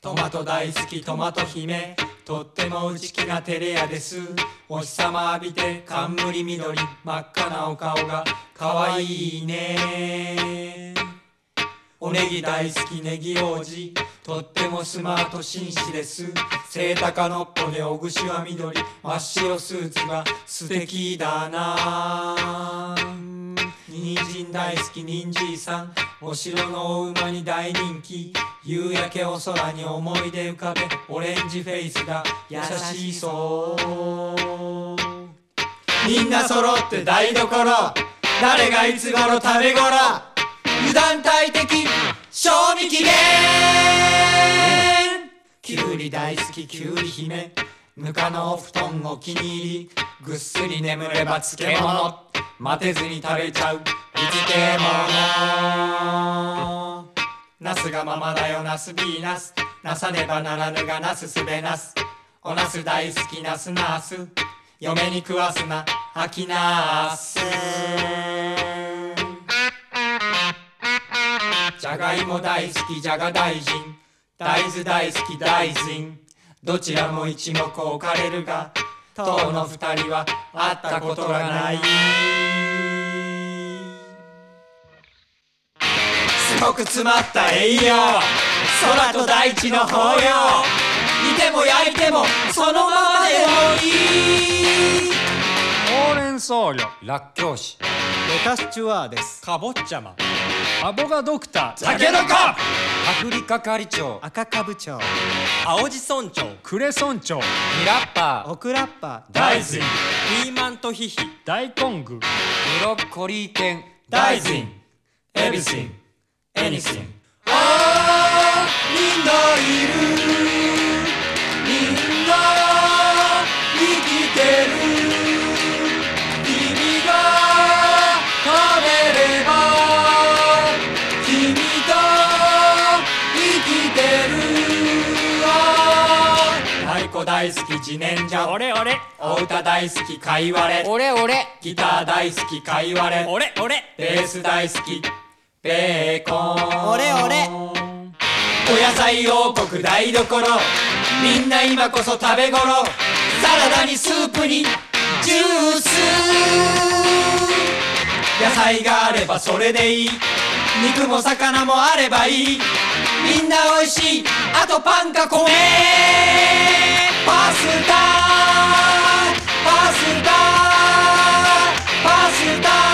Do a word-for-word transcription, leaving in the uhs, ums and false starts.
トマト大好きトマト姫、とっても内気なテレヤです。お日様浴びて冠緑、真っ赤なお顔がかわいいね。おネギ大好きネギ王子、とってもスマート紳士です。背高のっぽでお串は緑、真っ白スーツが素敵だな。人参大好き人参さん、お城のお馬に大人気。夕焼けを空に思い出浮かべ、オレンジフェイスが優しそう。みんな揃って台所、誰がいつ頃食べ頃、油断大敵賞味期限。きゅうり大好ききゅうり姫、ぬかのお布団お気に入り。ぐっすり眠れば漬物、待てずに食べちゃう漬物。ナスがママだよナスビーナス、なさねばならぬがナスすべなす。おナス大好きナスナース、嫁に食わすな秋ナース。じゃがいも大好きじゃが大臣、大豆大好き大臣。どちらも一目置かれるが、当の二人は会ったことがない。すごく詰まった栄養、空と大地の抱擁。煮ても焼いてもそのままでもいい。 ほうれん草量、 らっきょうし、 レタスチュワーです。 かぼっちゃま、アボガドクター、 タケノコ、 アフリカカリチョウ、 赤かぶ町、 青じ村長、 クレソンチョウ、 ニラッパー、 オクラッパ、 大豆ピーマンとヒヒ、 大根具、 ブロッコリー犬、 大豆エビシンエニシン。あーみんないる、みんな生きてる。君が食べれば君と生きてる。あー太鼓大好き自然薯、 俺俺お歌大好きかいわれ、 俺俺、 ギター大好きかいわれ、 俺俺ベース大好きベーコン。 俺俺お野菜王国台所、みんな今こそ食べ頃。サラダにスープにジュース、野菜があればそれでいい、肉も魚もあればいい。みんなおいしい、あとパンか米。パスタパスタパスタ